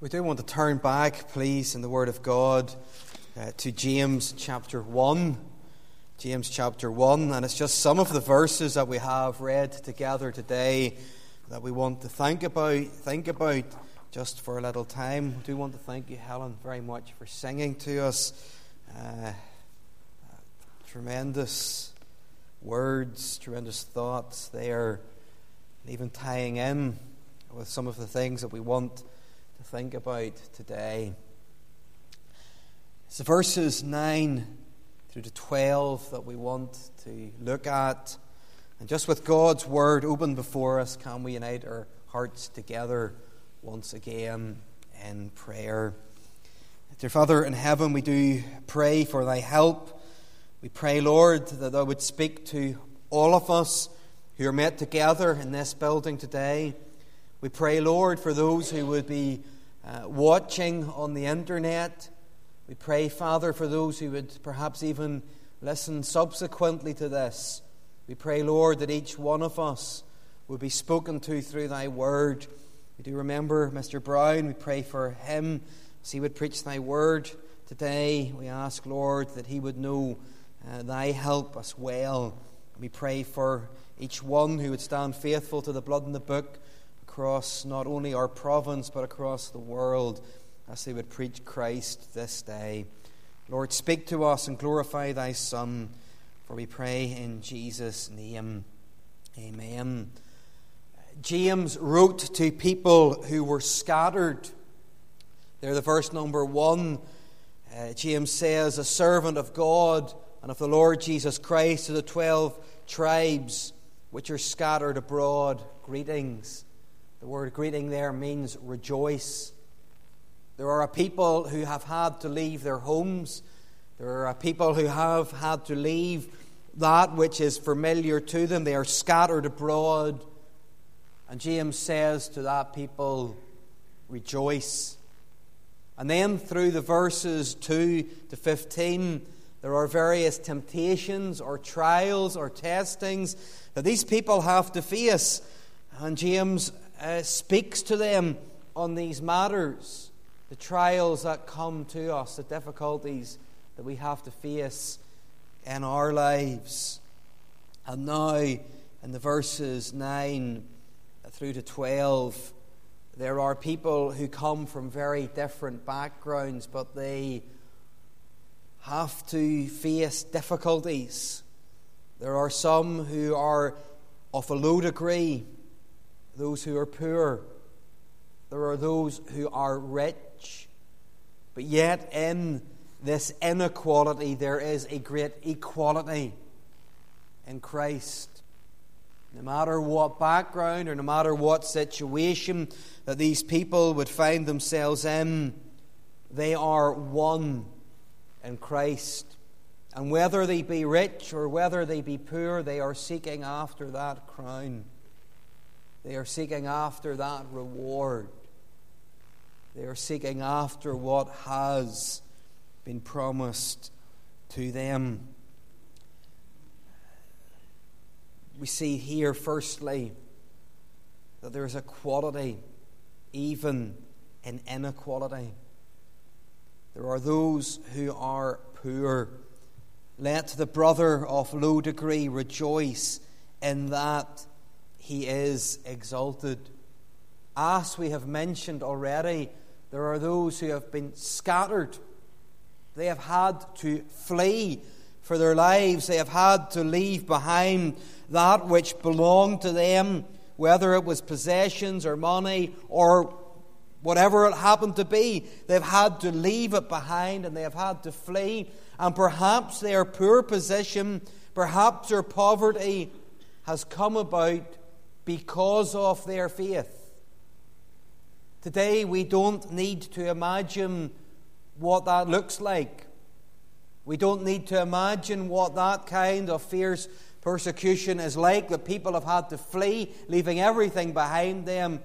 We do want to turn back, please, in the Word of God to James chapter 1. James chapter 1, and it's just some of the verses that we have read together today that we want to think about just for a little time. I do want to thank you, Helen, very much for singing to us. Tremendous words, tremendous thoughts there, and even tying in with some of the things that we want to think about today. It's the verses 9 through to 12 that we want to look at. And just with God's Word open before us, can we unite our hearts together once again in prayer. Dear Father in heaven, we do pray for Thy help. We pray, Lord, that Thou would speak to all of us who are met together in this building today. We pray, Lord, for those who would be watching on the internet. We pray, Father, for those who would perhaps even listen subsequently to this. We pray, Lord, that each one of us would be spoken to through Thy Word. We do remember Mr. Brown. We pray for him as he would preach Thy Word today. We ask, Lord, that he would know Thy help as well. We pray for each one who would stand faithful to the blood in the book across not only our province but across the world as they would preach Christ this day. Lord, speak to us and glorify Thy Son, for we pray in Jesus' name. Amen. James wrote to people who were scattered. There, the verse number 1. James says, a servant of God and of the Lord Jesus Christ, to the 12 tribes which are scattered abroad, greetings. The word greeting there means rejoice. There are a people who have had to leave their homes. There are people who have had to leave that which is familiar to them. They are scattered abroad. And James says to that people, rejoice. And then through the verses 2 to 15, there are various temptations or trials or testings that these people have to face. And James speaks to them on these matters, the trials that come to us, the difficulties that we have to face in our lives. And now, in the verses 9 through to 12, there are people who come from very different backgrounds, but they have to face difficulties. There are some who are of a low degree, those who are poor. There are those who are rich. But yet in this inequality there is a great equality in Christ. No matter what background or no matter what situation that these people would find themselves in, they are one in Christ. And whether they be rich or whether they be poor, they are seeking after that crown. They are seeking after that reward. They are seeking after what has been promised to them. We see here, firstly, that there is a quality even in inequality. There are those who are poor. Let the brother of low degree rejoice in that he is exalted. As we have mentioned already, there are those who have been scattered. They have had to flee for their lives. They have had to leave behind that which belonged to them, whether it was possessions or money or whatever it happened to be. They've had to leave it behind and they have had to flee. And perhaps their poor position, perhaps their poverty has come about because of their faith. Today we don't need to imagine what that looks like. We don't need to imagine what that kind of fierce persecution is like, that people have had to flee, leaving everything behind them.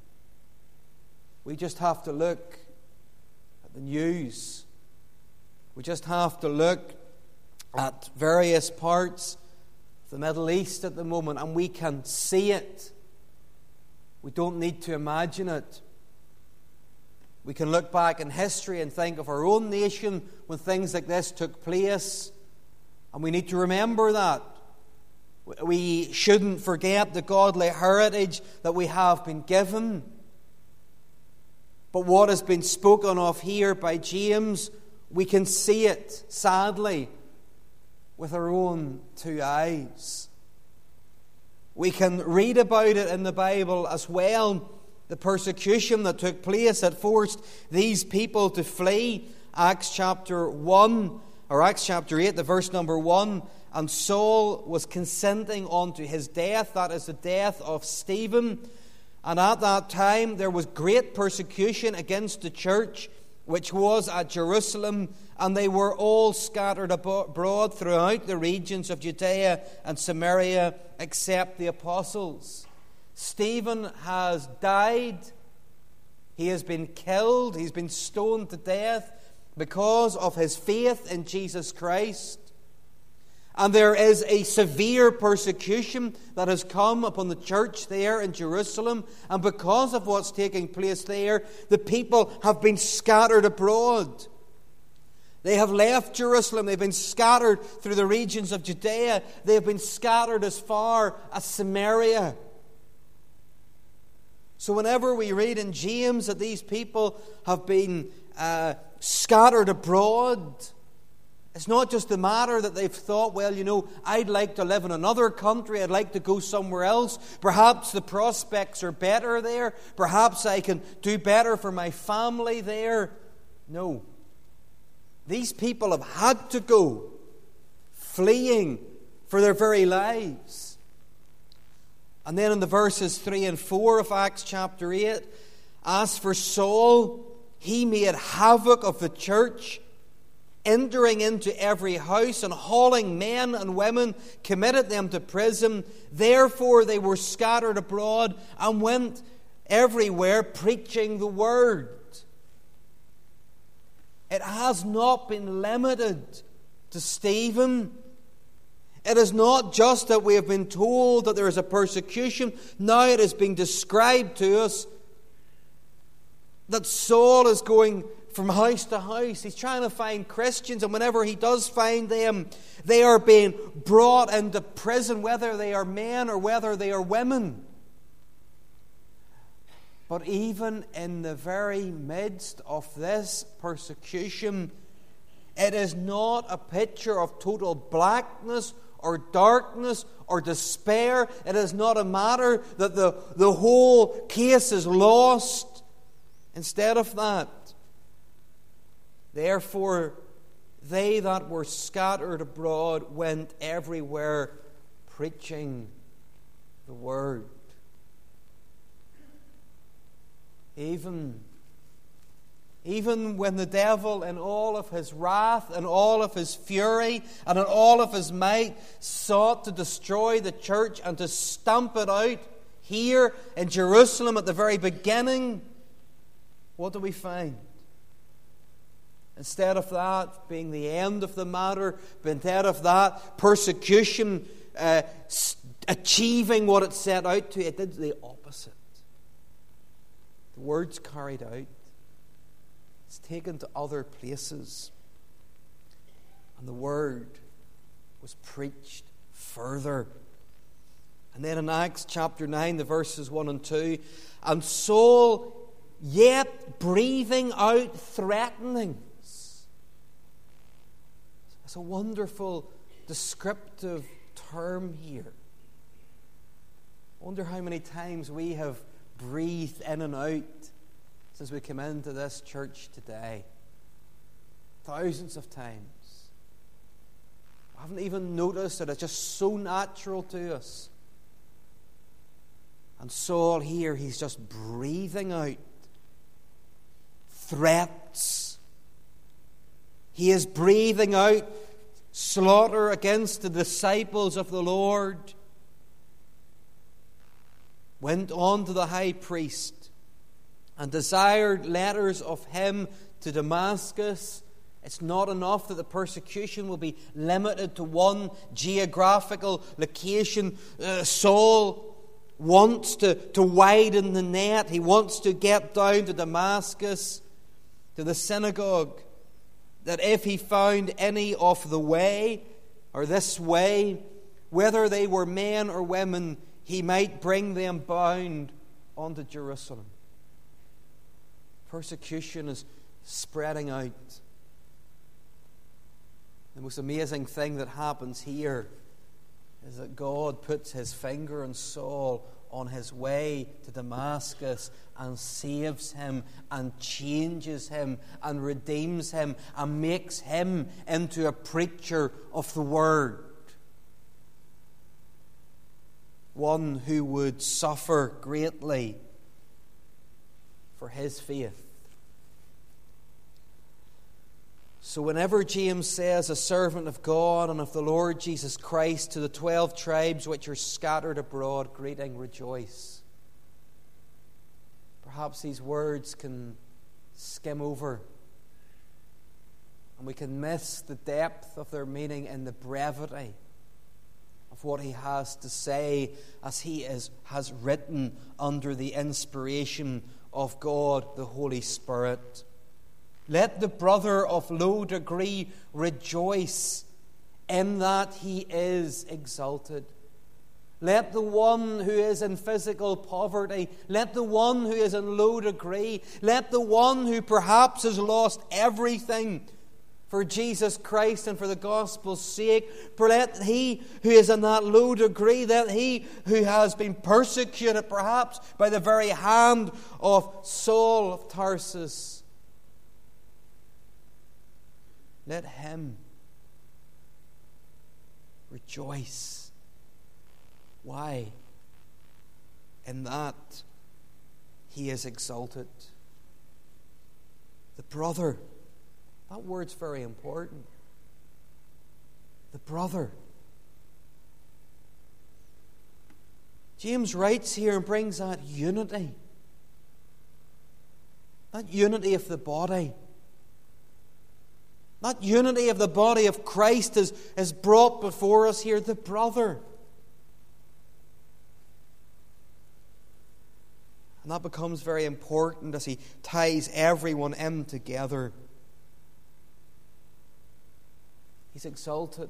We just have to look at the news. We just have to look at various parts of the Middle East at the moment, and we can see it. We don't need to imagine it. We can look back in history and think of our own nation when things like this took place. And we need to remember that. We shouldn't forget the godly heritage that we have been given. But what has been spoken of here by James, we can see it, sadly, with our own two eyes. We can read about it in the Bible as well. The persecution that took place that forced these people to flee. Acts chapter 1, or Acts chapter 8, the verse number 1. And Saul was consenting unto his death, that is the death of Stephen. And at that time there was great persecution against the church, which was at Jerusalem, and they were all scattered abroad throughout the regions of Judea and Samaria, except the apostles. Stephen has died. He has been killed. He's been stoned to death because of his faith in Jesus Christ. And there is a severe persecution that has come upon the church there in Jerusalem. And because of what's taking place there, the people have been scattered abroad. They have left Jerusalem. They've been scattered through the regions of Judea. They have been scattered as far as Samaria. So whenever we read in James that these people have been scattered abroad, it's not just the matter that they've thought, well, I'd like to live in another country. I'd like to go somewhere else. Perhaps the prospects are better there. Perhaps I can do better for my family there. No. These people have had to go, fleeing for their very lives. And then in the verses 3 and 4 of Acts chapter 8, as for Saul, he made havoc of the church, entering into every house and hauling men and women, committed them to prison. Therefore they were scattered abroad and went everywhere preaching the word. It has not been limited to Stephen. It is not just that we have been told that there is a persecution. Now it is being described to us that Saul is going from house to house. He's trying to find Christians, and whenever he does find them, they are being brought into prison, whether they are men or whether they are women. But even in the very midst of this persecution, it is not a picture of total blackness or darkness or despair. It is not a matter that the whole case is lost. Instead of that, therefore, they that were scattered abroad went everywhere preaching the word. Even when the devil in all of his wrath and all of his fury and in all of his might sought to destroy the church and to stamp it out here in Jerusalem at the very beginning, what do we find? Instead of that being the end of the matter, instead of that persecution achieving what it set out to, it did the opposite. The word's carried out. It's taken to other places. And the word was preached further. And then in Acts chapter 9, the verses 1 and 2, and Saul, yet breathing out threatenings. It's a wonderful descriptive term here. I wonder how many times we have breathed in and out since we came into this church today. Thousands of times. I haven't even noticed that it's just so natural to us. And Saul here, he's just breathing out threats. He is breathing out slaughter against the disciples of the Lord. Went on to the high priest and desired letters of him to Damascus. It's not enough that the persecution will be limited to one geographical location. Saul wants to widen the net. He wants to get down to Damascus. to the synagogue, that if he found any of the way, or this way, whether they were men or women, he might bring them bound unto Jerusalem. Persecution is spreading out. The most amazing thing that happens here is that God puts his finger on Saul on his way to Damascus and saves him and changes him and redeems him and makes him into a preacher of the word. One who would suffer greatly for his faith. So whenever James says, a servant of God and of the Lord Jesus Christ, to the 12 tribes which are scattered abroad, greeting, rejoice. Perhaps these words can skim over, and we can miss the depth of their meaning in the brevity of what he has to say, as he has written under the inspiration of God the Holy Spirit. Let the brother of low degree rejoice in that he is exalted. Let the one who is in physical poverty, let the one who is in low degree, let the one who perhaps has lost everything for Jesus Christ and for the gospel's sake, for let he who is in that low degree, let he who has been persecuted perhaps by the very hand of Saul of Tarsus, let him rejoice. Why? In that he is exalted. The brother. That word's very important. The brother. James writes here and brings that unity. That unity of the body. That unity of the body of Christ is brought before us here, the brother. And that becomes very important as he ties everyone in together. He's exalted.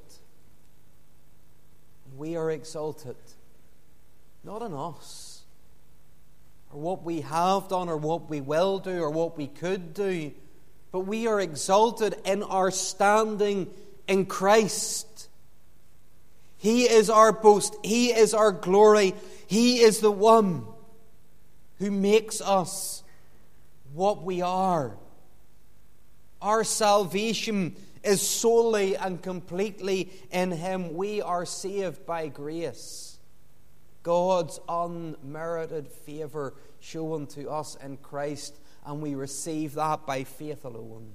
We are exalted. Not in us, or what we have done, or what we will do, or what we could do. But we are exalted in our standing in Christ. He is our boast. He is our glory. He is the one who makes us what we are. Our salvation is solely and completely in Him. We are saved by grace. God's unmerited favour shown to us in Christ, and we receive that by faith alone.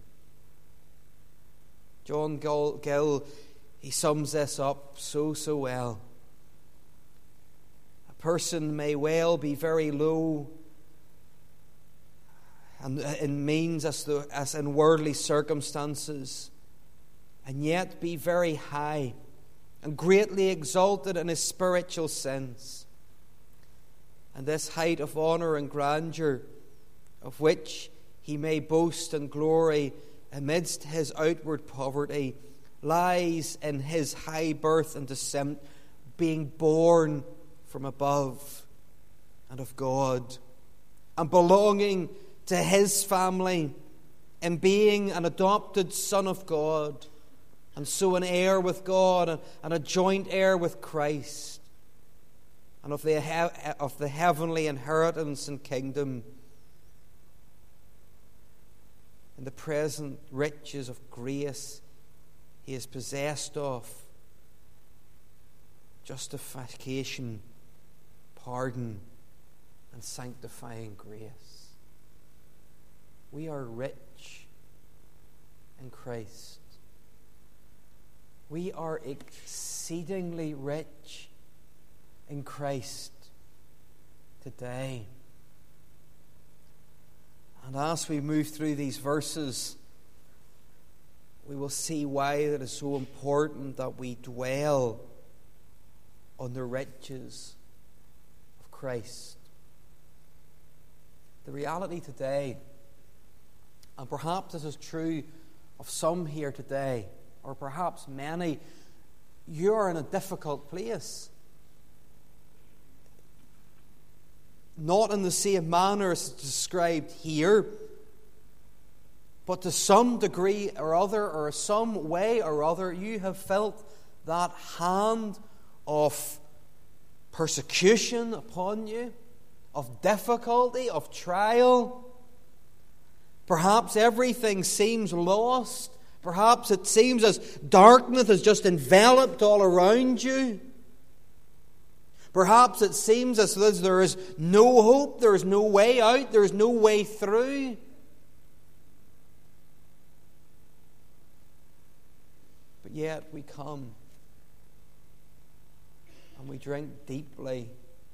John Gill, he sums this up so well. A person may well be very low and in means as in worldly circumstances, and yet be very high and greatly exalted in his spiritual sense. And this height of honour and grandeur, of which he may boast and glory amidst his outward poverty, lies in his high birth and descent, being born from above and of God, and belonging to his family, and being an adopted son of God, and so an heir with God, and a joint heir with Christ, and of the heavenly inheritance and kingdom, and the present riches of grace he is possessed of, justification, pardon, and sanctifying grace. We are rich in Christ. We are exceedingly rich in Christ today. And as we move through these verses, we will see why it is so important that we dwell on the riches of Christ. The reality today And perhaps this is true of some here today, or perhaps many. You're in a difficult place. Not in the same manner as described here, but to some degree or other, or some way or other, you have felt that hand of persecution upon you, of difficulty, of trial. Perhaps everything seems lost. Perhaps it seems as darkness has just enveloped all around you. Perhaps it seems as though there is no hope, there is no way out, there is no way through. But yet we come and we drink deeply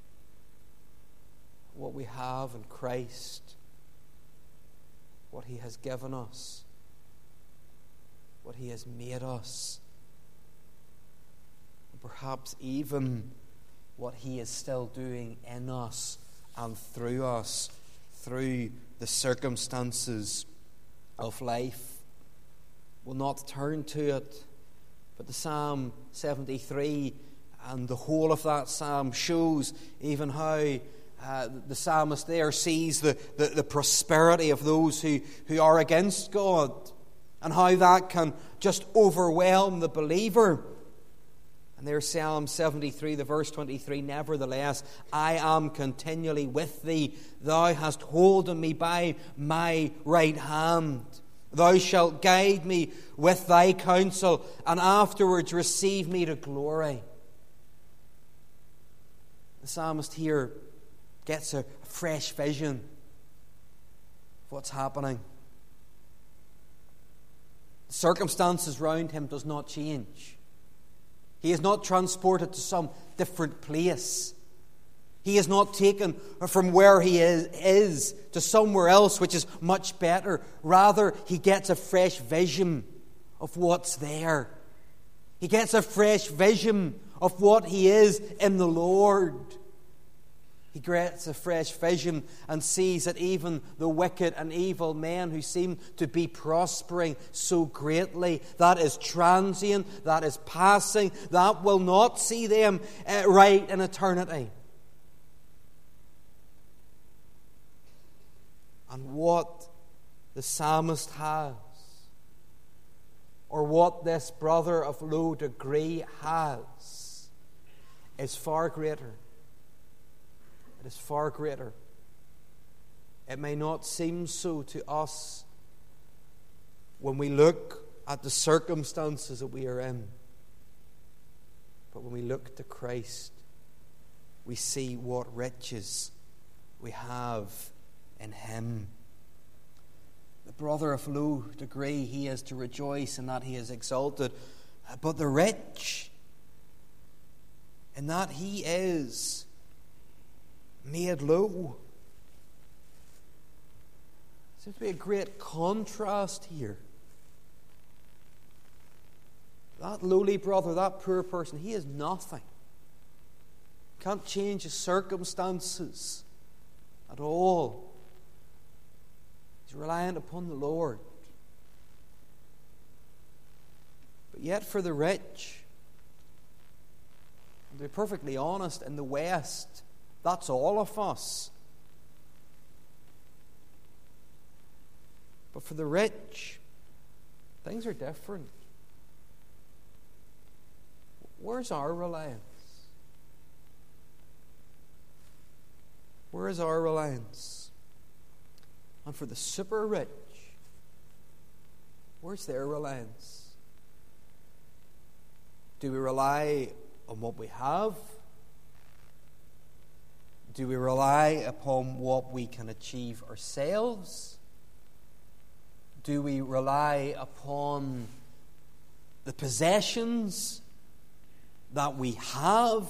what we have in Christ, what He has given us, what He has made us, and perhaps even what He is still doing in us and through us, through the circumstances of life. We'll not turn to it, but the Psalm 73 and the whole of that psalm shows even how the psalmist there sees the prosperity of those who are against God, and how that can just overwhelm the believer. And there's Psalm 73, the verse 23, nevertheless, I am continually with thee. Thou hast holden me by my right hand. Thou shalt guide me with thy counsel, and afterwards receive me to glory. The psalmist here gets a fresh vision of what's happening. The circumstances round him does not change. He is not transported to some different place. He is not taken from where he is to somewhere else which is much better. Rather, he gets a fresh vision of what's there. He gets a fresh vision of what he is in the Lord. He gets a fresh vision and sees that even the wicked and evil men who seem to be prospering so greatly, that is transient, that is passing, that will not see them right in eternity. And what the psalmist has, or what this brother of low degree has, is far greater. It is far greater. It may not seem so to us when we look at the circumstances that we are in. But when we look to Christ, we see what riches we have in Him. The brother of low degree, he is to rejoice in that he is exalted. But the rich, in that he is made low. There seems to be a great contrast here. That lowly brother, that poor person, he is nothing. Can't change his circumstances at all. He's reliant upon the Lord. But yet for the rich, and to be perfectly honest, in the West, that's all of us. But for the rich, things are different. Where's our reliance? Where is our reliance? And for the super rich, where's their reliance? Do we rely on what we have? Do we rely upon what we can achieve ourselves? Do we rely upon the possessions that we have?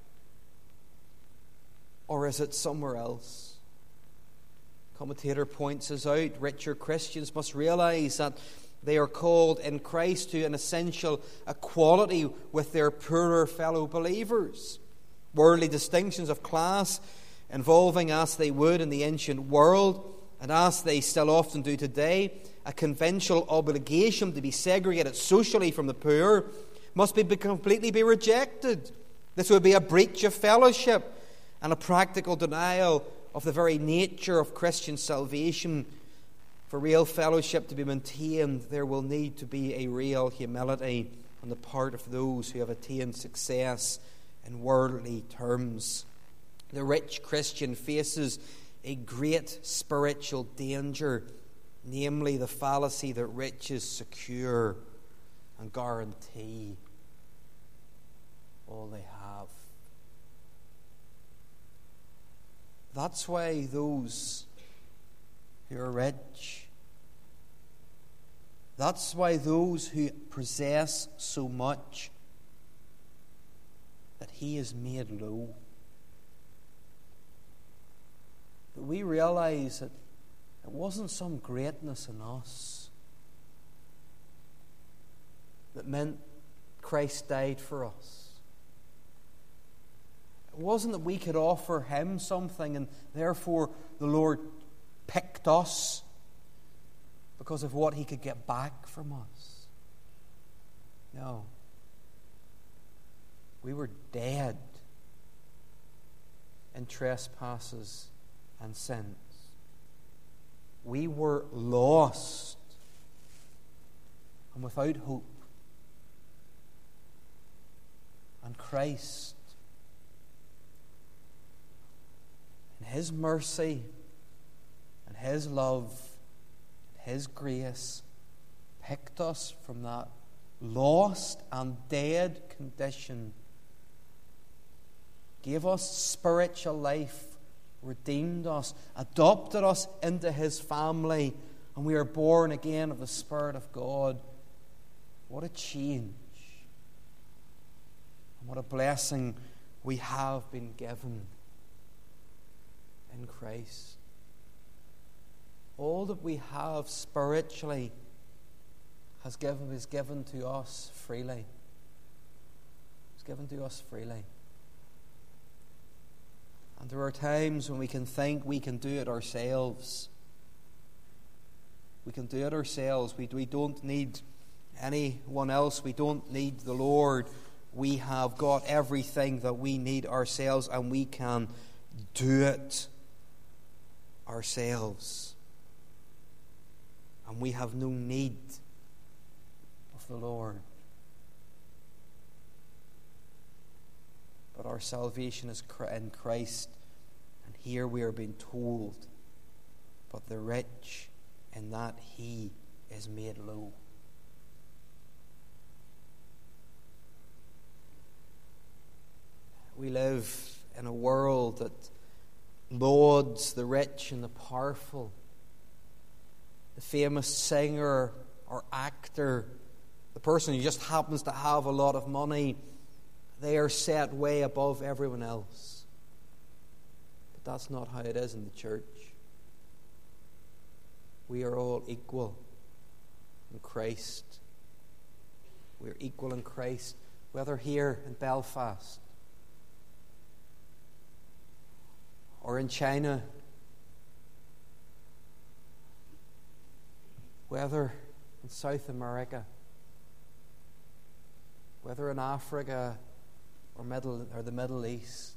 Or is it somewhere else? Commentator points us out, richer Christians must realize that they are called in Christ to an essential equality with their poorer fellow believers. Worldly distinctions of class, involving as they would in the ancient world, and as they still often do today, a conventional obligation to be segregated socially from the poor must be completely be rejected. This would be a breach of fellowship and a practical denial of the very nature of Christian salvation. For real fellowship to be maintained, there will need to be a real humility on the part of those who have attained success in worldly terms. The rich Christian faces a great spiritual danger, namely the fallacy that riches secure and guarantee all they have. That's why those who are rich, that's why those who possess so much, that he is made low. That we realize that it wasn't some greatness in us that meant Christ died for us. It wasn't that we could offer him something and therefore the Lord picked us because of what he could get back from us. No. We were dead in trespasses and sins. We were lost and without hope. And Christ, in his mercy and his love, and his grace, picked us from that lost and dead condition, gave us spiritual life, redeemed us, adopted us into his family, and we are born again of the Spirit of God. What a change. And what a blessing we have been given in Christ. All that we have spiritually is given to us freely. It's given to us freely. And there are times when we can think we can do it ourselves. We can do it ourselves. We don't need anyone else. We don't need the Lord. We have got everything that we need ourselves, and we can do it ourselves. And we have no need of the Lord. But our salvation is in Christ. And here we are being told, but the rich, in that he is made low. We live in a world that lauds the rich and the powerful. The famous singer or actor, the person who just happens to have a lot of money, they are set way above everyone else. But that's not how it is in the church. We are all equal in Christ. We are equal in Christ, whether here in Belfast or in China, whether in South America, whether in Africa or the Middle East.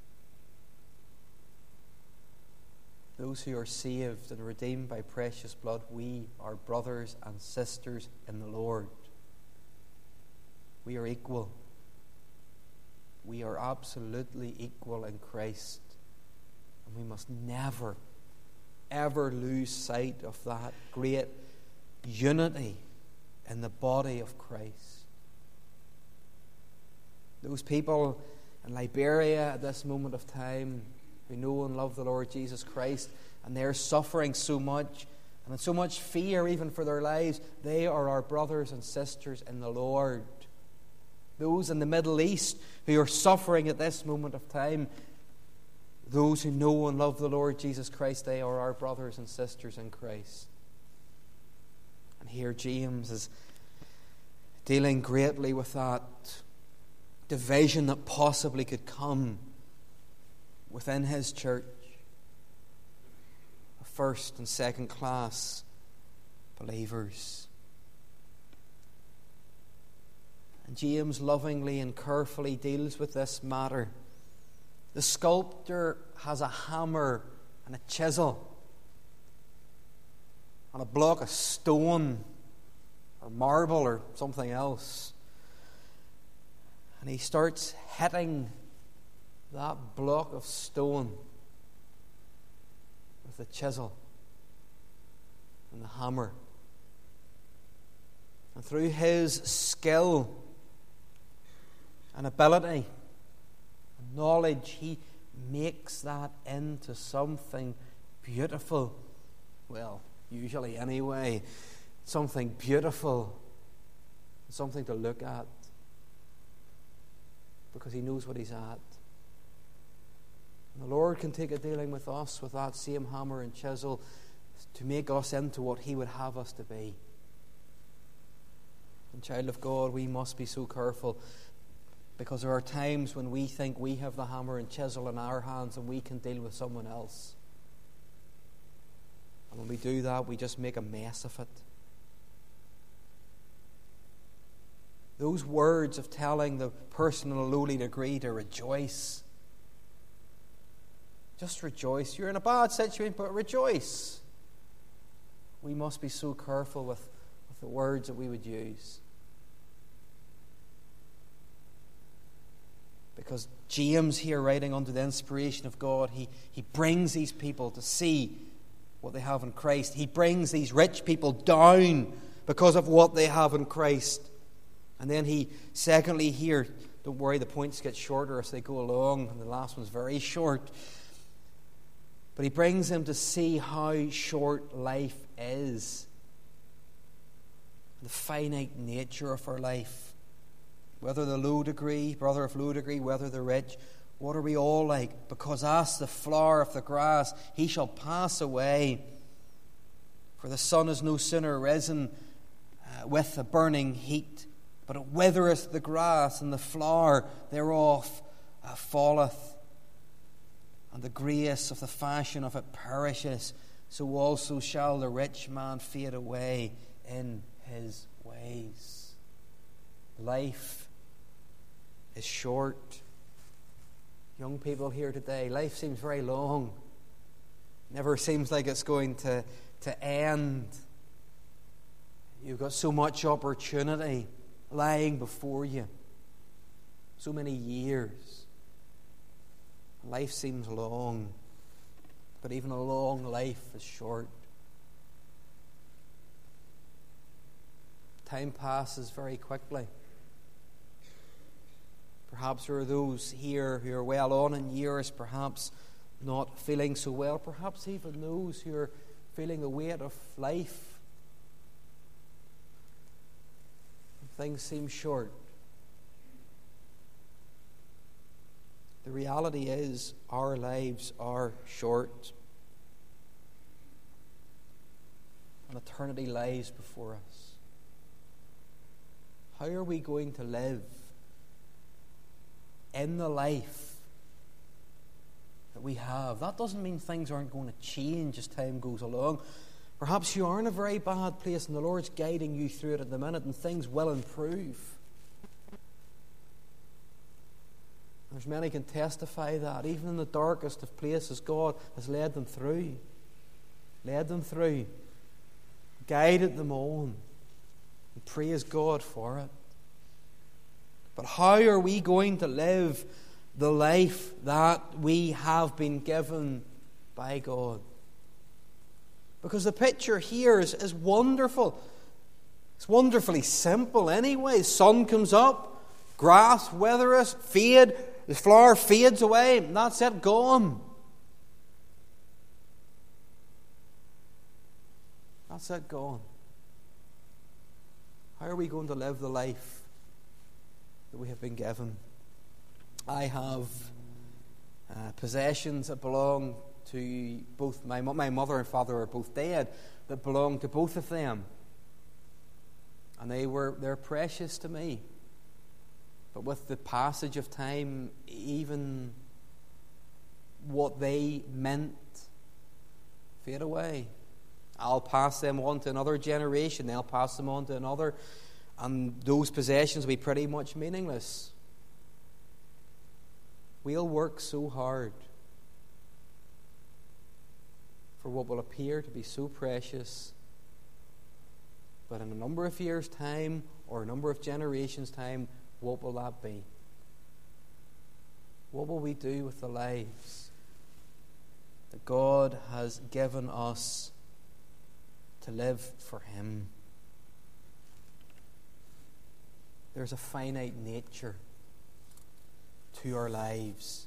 Those who are saved and redeemed by precious blood, we are brothers and sisters in the Lord. We are equal. We are absolutely equal in Christ. And we must never, ever lose sight of that great unity in the body of Christ. Those people in Liberia at this moment of time who know and love the Lord Jesus Christ, and they're suffering so much and in so much fear even for their lives, they are our brothers and sisters in the Lord. Those in the Middle East who are suffering at this moment of time, those who know and love the Lord Jesus Christ, they are our brothers and sisters in Christ. And here James is dealing greatly with that division that possibly could come within his church. first and second class believers. And James lovingly and carefully deals with this matter. The sculptor has a hammer and a chisel and a block of stone or marble or something else. And he starts hitting that block of stone with the chisel and the hammer. And through his skill and ability and knowledge, he makes that into something beautiful. Well, usually anyway. Something beautiful. Something to look at. Because he knows what he's at. And the Lord can take a dealing with us with that same hammer and chisel to make us into what he would have us to be. And child of God, we must be so careful, because there are times when we think we have the hammer and chisel in our hands and we can deal with someone else. And when we do that, we just make a mess of it. Those words of telling the person in a lowly degree to rejoice. Just rejoice. You're in a bad situation, but rejoice. We must be so careful with the words that we would use. Because James here, writing under the inspiration of God, he brings these people to see what they have in Christ. He brings these rich people down because of what they have in Christ. And then he, secondly here, don't worry, the points get shorter as they go along, and the last one's very short. But he brings them to see how short life is. The finite nature of our life. Whether the low degree, brother of low degree, whether the rich, what are we all like? Because as the flower of the grass, he shall pass away. For the sun is no sooner risen with a burning heat, but it withereth the grass, and the flower thereof falleth, and the grace of the fashion of it perisheth. So also shall the rich man fade away in his ways. Life is short. Young people here today, life seems very long. Never seems like it's going to end. You've got so much opportunity lying before you. So many years. Life seems long, but even a long life is short. Time passes very quickly. Perhaps there are those here who are well on in years, perhaps not feeling so well. Perhaps even those who are feeling the weight of life. Things seem short. The reality is, our lives are short. And eternity lies before us. How are we going to live in the life that we have? That doesn't mean things aren't going to change as time goes along. Perhaps you are in a very bad place and the Lord's guiding you through it at the minute, and things will improve. There's many can testify that. Even in the darkest of places, God has led them through. Guided them on. And praise God for it. But how are we going to live the life that we have been given by God? Because the picture here is wonderful. It's wonderfully simple anyway. Sun comes up, grass withereth, the flower fades away, and that's it, gone. That's it, gone. How are we going to live the life that we have been given? I have possessions that belong to both my mother and father are both dead, that belong to both of them, and they're precious to me. But with the passage of time, even what they meant fade away. I'll pass them on to another generation. They'll pass them on to another. And those possessions will be pretty much meaningless. We'll work so hard for what will appear to be so precious. But in a number of years' time, or a number of generations' time, what will that be? What will we do with the lives that God has given us to live for Him? There's a finite nature to our lives.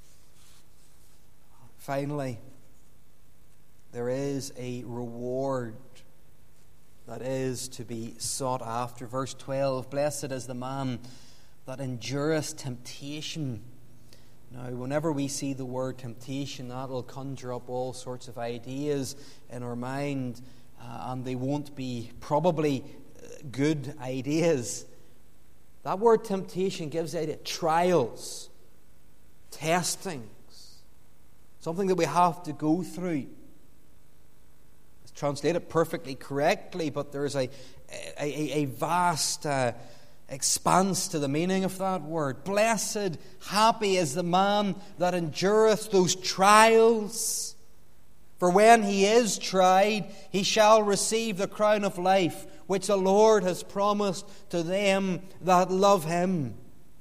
Finally, there is a reward that is to be sought after. Verse 12, blessed is the man that endureth temptation. Now, whenever we see the word temptation, that will conjure up all sorts of ideas in our mind, and they won't be probably good ideas. That word temptation gives idea trials, testings, something that we have to go through. It's translated perfectly correctly, but there's a vast expanse to the meaning of that word. Blessed, happy is the man that endureth those trials. For when he is tried, he shall receive the crown of life, which the Lord has promised to them that love Him.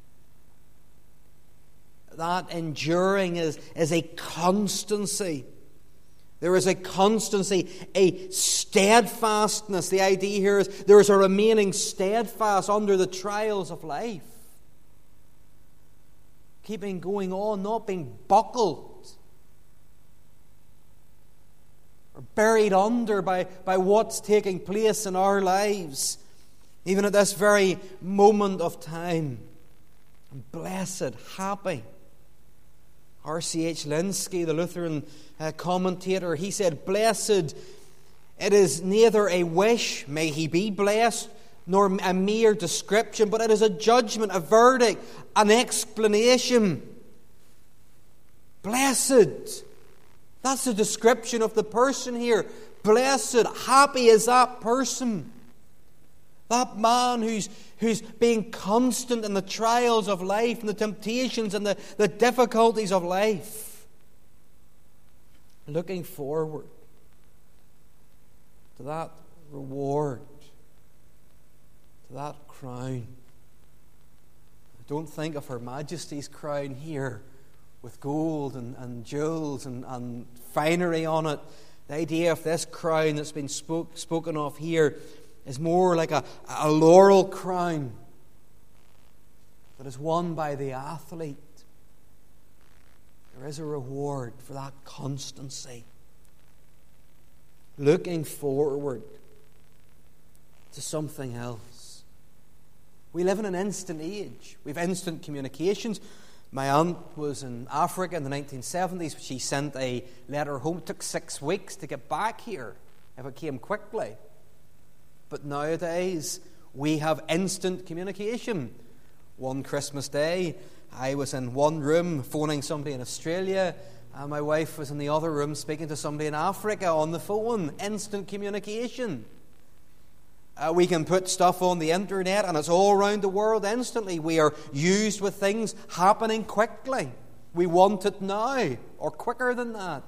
That enduring is a constancy. There is a constancy, a steadfastness. The idea here is there is a remaining steadfast under the trials of life. Keeping going on, not being buckled or buried under by what's taking place in our lives, even at this very moment of time. Blessed, happy. R.C.H. Linsky, the Lutheran commentator, he said, blessed, it is neither a wish, may he be blessed, nor a mere description, but it is a judgment, a verdict, an explanation. Blessed. That's the description of the person here. Blessed, happy is that person. That man who's being constant in the trials of life and the temptations and the difficulties of life. Looking forward to that reward, to that crown. Don't think of Her Majesty's crown here with gold and jewels and finery on it. The idea of this crown that's been spoken of here is more like a laurel crown that is won by the athlete. There is a reward for that constancy. Looking forward to something else. We live in an instant age. We have instant communications. My aunt was in Africa in the 1970s. She sent a letter home. It took 6 weeks to get back here if it came quickly. But nowadays, we have instant communication. One Christmas Day, I was in one room phoning somebody in Australia, and my wife was in the other room speaking to somebody in Africa on the phone. Instant communication. We can put stuff on the internet, and it's all around the world instantly. We are used with things happening quickly. We want it now, or quicker than that.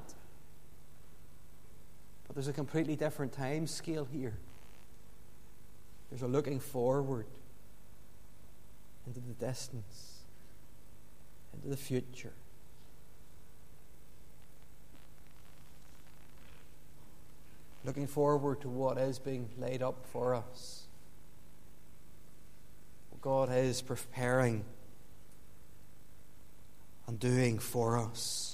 But there's a completely different time scale here. There's a looking forward into the distance, into the future. Looking forward to what is being laid up for us. What God is preparing and doing for us.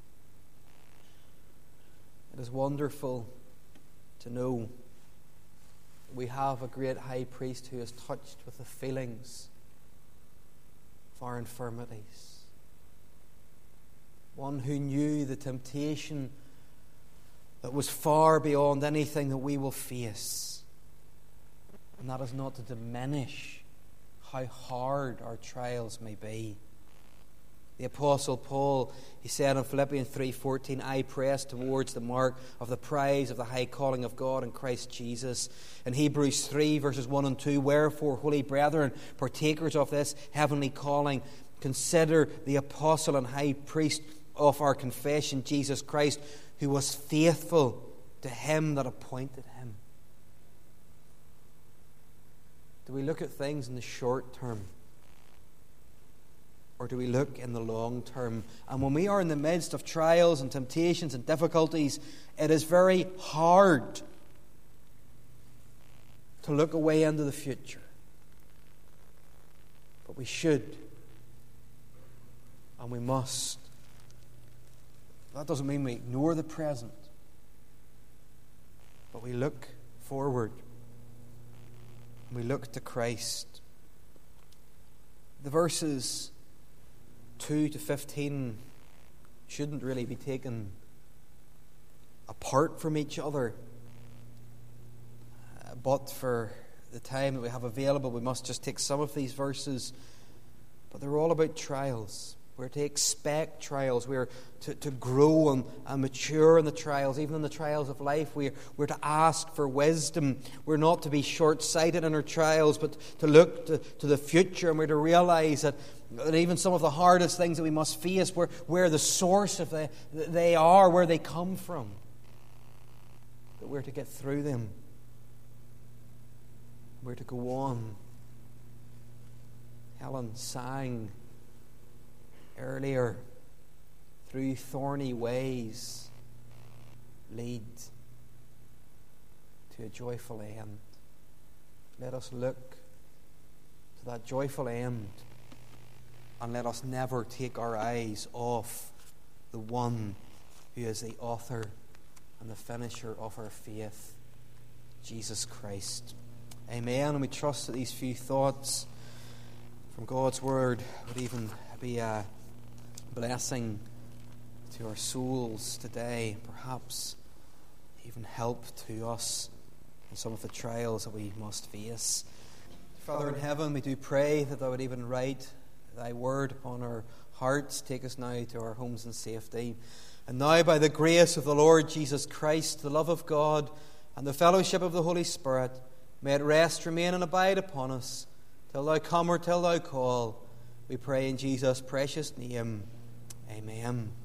It is wonderful to know we have a great high priest who is touched with the feelings of our infirmities. One who knew the temptation that was far beyond anything that we will face. And that is not to diminish how hard our trials may be. The Apostle Paul, he said in Philippians 3:14, I press towards the mark of the prize of the high calling of God in Christ Jesus. In Hebrews 3, verses 1 and 2, wherefore, holy brethren, partakers of this heavenly calling, consider the apostle and high priest of our confession, Jesus Christ, who was faithful to him that appointed him. Do we look at things in the short term? Or do we look in the long term? And when we are in the midst of trials and temptations and difficulties, it is very hard to look away into the future. But we should. And we must. That doesn't mean we ignore the present. But we look forward. And we look to Christ. The verses 2 to 15 shouldn't really be taken apart from each other. But for the time that we have available, we must just take some of these verses. But they're all about trials. We're to expect trials. We're to grow and mature in the trials. Even in the trials of life, we're to ask for wisdom. We're not to be short-sighted in our trials, but to look to the future. And we're to realize that even some of the hardest things that we must face, where the source of they are, where they come from. That we're to get through them. We're to go on. Helen sang earlier, through thorny ways lead to a joyful end. Let us look to that joyful end, and let us never take our eyes off the one who is the author and the finisher of our faith, Jesus Christ. Amen. And we trust that these few thoughts from God's Word would even be a blessing to our souls today, perhaps even help to us in some of the trials that we must face. Father in heaven, we do pray that Thou would even write Thy Word upon our hearts. Take us now to our homes in safety. And now, by the grace of the Lord Jesus Christ, the love of God, and the fellowship of the Holy Spirit, may it rest, remain, and abide upon us till Thou come or till Thou call. We pray in Jesus' precious name. Amen.